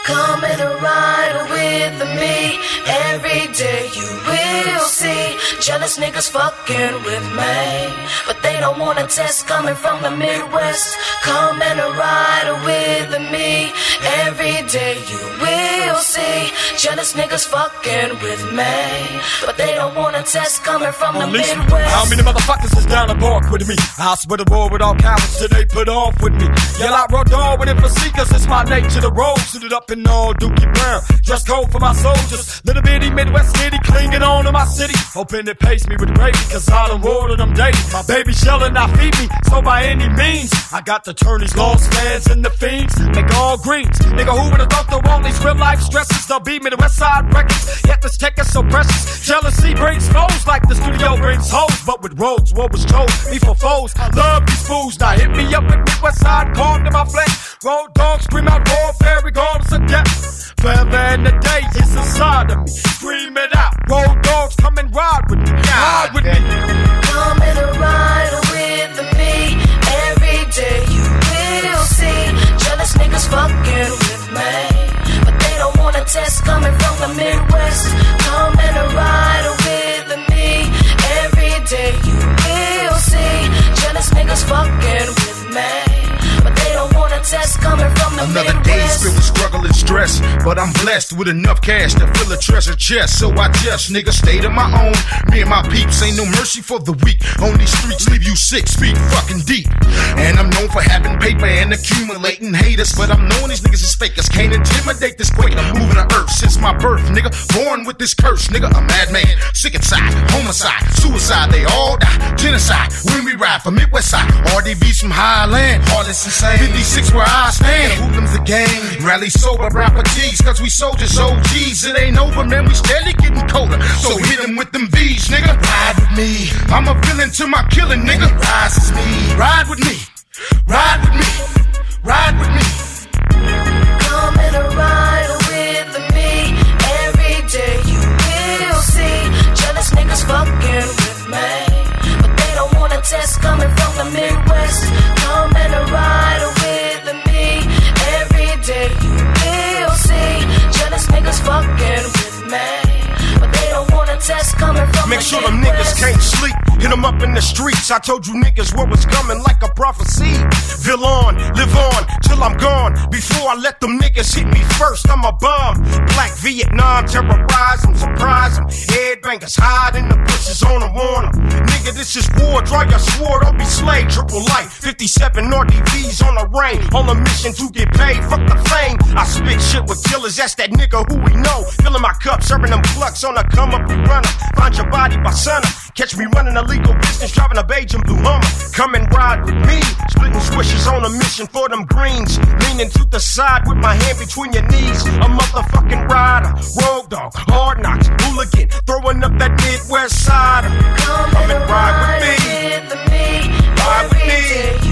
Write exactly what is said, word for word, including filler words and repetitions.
Come and ride with me. Every day you will see jealous niggas fucking with me, but they don't wanna test coming from the Midwest. Come and ride with me. Every day you will see jealous niggas fucking with me, but they don't wanna test coming from the Midwest. How many motherfuckers is down the park with me? I swear the war with all cowards till they put off with me. Yell out road dog with it for see, cause it's my nature to roll. Suited up in all dookie brown, dress code for my soldiers. Little bitty Midwest city, clinging on to my city. Hoping it pays me with gravy, cause I done watered them daily. My baby shellin' not feed me, so by any means I got to turn these lost fans into fiends. Make all greens, nigga who would've thought the all these real life stresses. They'll beat me to West Side Records, yet this tech is so precious. Jealousy brings foes like the studio brings hoes, but with roads, what was chose before foes. I love these fools, now hit me up with Midwest Side, carved in my flesh. Road dogs scream out warfare regardless of death. Forever in the day, it's inside of me. Scream it out. Road dogs, come and ride with me. Ride with me. Come and ride with me. Every day you will see jealous niggas fucking with me, but they don't wanna test coming from the Midwest. Come and ride with me. Every day you will see jealous niggas fucking with me, but they don't wanna test coming from the Another Midwest. day spent with struggle and stress, but I'm blessed with enough cash to fill a treasure chest. So I just, nigga, stayed on my own. Me and my peeps ain't no mercy for the weak. On these streets leave you six feet fucking deep. And I'm known for having paper and accumulating haters, but I'm knowing these niggas is fakers. Can't intimidate this quake. I'm moving the earth since my birth, nigga. Born with this curse, nigga. A madman, sick inside, homicide, suicide. They all die. Genocide when we ride from Midwest side. R D V's from Highland, Heartless insane. fifty-six where I stand. Hoodlums the gang. Rally sober, rapper G's, cause we soldiers, O Gs. It ain't over, man, we steady getting colder. So hit them with them V's, nigga. Ride with me. I'm a villain to my killing, nigga. Rise is me. Ride with me. Ride with me. Ride with me. Come and ride with me. Every day you will see jealous niggas fucking with me, but they don't wanna test coming from the Midwest. Come and ride with me. Every day you will see jealous niggas fucking with me, but they don't wanna test coming from Make the sure them Midwest. niggas can't sleep. Hit them up in the streets. I told you niggas what was coming like a prophecy. Feel on, live on, till I'm gone. Before I let them niggas hit me first, I'm a bomb. Black Vietnam, terrorize them, surprise them. Headbangers hide in the bushes on them, on them. Nigga, this is war. Draw your sword, don't be slayed. Triple light, fifty-seven R D Vs on the rain. On a mission to get paid. Fuck the fame. I spit shit with killers. That's that nigga who we know. Filling my cup, serving them clucks on a come up and runner. Find your body by sunup. Catch me running a legal business, driving a beige and blue Hummer. Come and ride with me, splitting swishes on a mission for them greens. Leaning to the side with my hand between your knees. A motherfucking rider, road dog, hard knocks, hooligan, throwing up that Midwest side. Come, Come and and ride ride with me. with me. Ride with Every me. day